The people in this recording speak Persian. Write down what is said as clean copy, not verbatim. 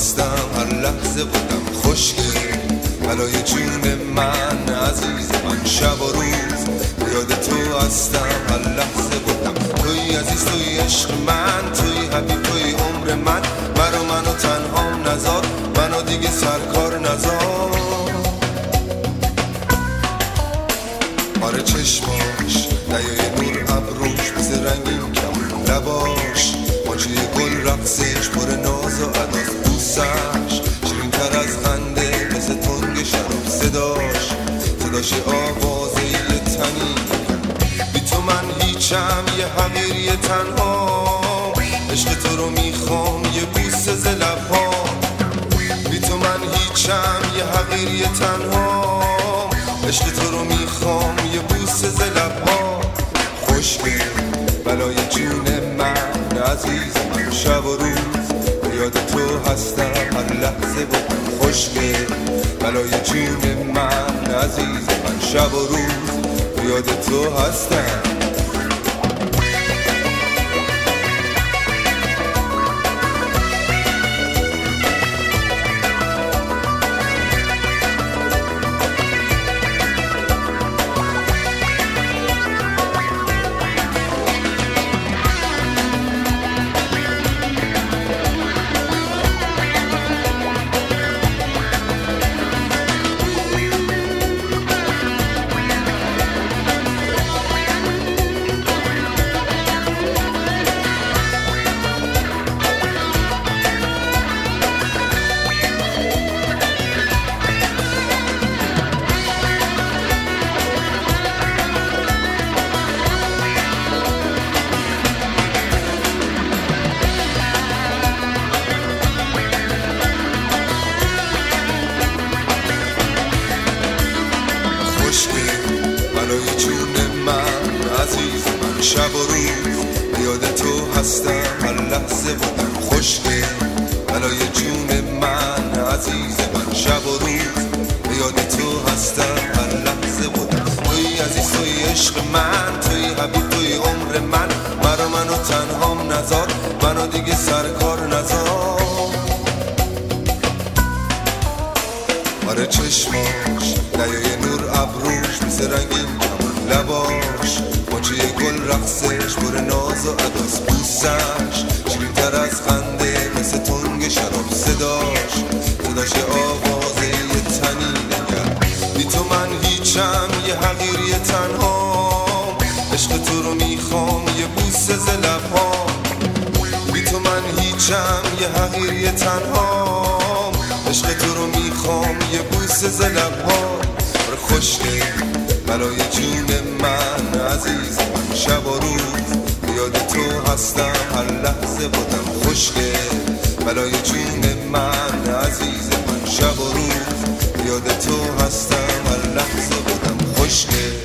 هستم، هر لحظه بودم خوشگل بلای جون من عزیز من، شب و روز یاد تو هستم، هر لحظه بودم توی عزیز، توی عشق من، توی حبیب، توی عمر من، منو تنهام نذار، منو دیگه سرکار نذار. آره چشماش دیای نور ابروش، مثل رنگین کم لباش، ماچه گل رقصش پر ناز و عداس، بوسش شیرین تر از خنده، مثل تنگ شراب، صداش آوازه یه تنی، بی تو من هیچم، یه حقیر، یه تنها، عشق تو رو میخوام، یه بوسه ز لب‌هام، بی تو من هیچم، یه حقیر، یه تنها، عشق تو رو میخوام، یه بوسه ز لب‌ها. خوشگل بلای جون من عزیز من، شب و روز یاد تو هستم، هر لحظه بودم خوشگل بلای جون من عزیز من، شب و روز یاد تو هستم. بلای جون من عزیز من، شب و روز یاد تو هستم، هر لحظه بودم خوشگل بلای جون من عزیز من، شب و روز یاد تو هستم، هر لحظه بودم توی عزیز، توی عشق من، توی حبیب، توی عمر من، منو تنهام نذار، منو دیگه سرکار نذار. آره چشماش دیای نور ابروش، مثل رنگین کمان لباش، ماچه گل رقصش پر ناز و عداس، بوسش شیرین تر از خنده، مثل تنگ شراب، صداش آوازه یه تنی نگر، بی تو من هیچم، یه حقیر، یه تنها، عشق تو رو میخوام، یه بوسه ز لب‌هام، بی تو من هیچم، یه حقیر، یه تنها، عشق تو رو میخوام، یه بوسه ز لب‌ها. آره خوشگل بلای جون من عزیز من، شب و روز یاد تو هستم، هر لحظه بودم خوشگل بلای جون من عزیز من، شب و روز یاد تو هستم، هر لحظه بودم خوشگل